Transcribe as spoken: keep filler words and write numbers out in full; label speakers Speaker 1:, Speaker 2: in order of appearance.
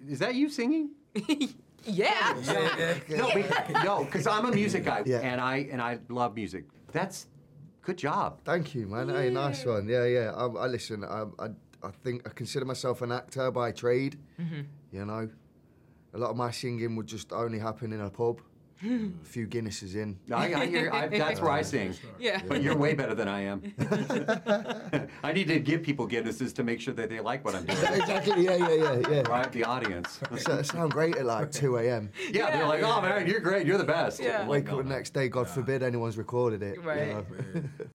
Speaker 1: is that you singing?
Speaker 2: Yeah.
Speaker 1: No, be- no, because I'm a music guy,
Speaker 3: Yeah.
Speaker 1: and I and I love music. That's good job.
Speaker 3: Thank you, man. Hey, nice one. Yeah, yeah. I, I listen. I, I, I think I consider myself an actor by trade.
Speaker 2: Mm-hmm.
Speaker 3: You know, a lot of my singing would just only happen in a pub. A few Guinnesses in.
Speaker 1: I, I hear, I, that's where I sing.
Speaker 2: Yeah.
Speaker 1: But you're way better than I am. I need to give people Guinnesses to make sure that they like what I'm doing.
Speaker 3: Exactly. Yeah, yeah, yeah, yeah.
Speaker 1: Drive the audience.
Speaker 3: So, it sound great at like two a.m.
Speaker 1: Yeah, they're like, oh man, you're great, you're the best.
Speaker 2: Yeah.
Speaker 3: Wake up the next day, God forbid anyone's recorded it. you
Speaker 2: Right.
Speaker 3: know.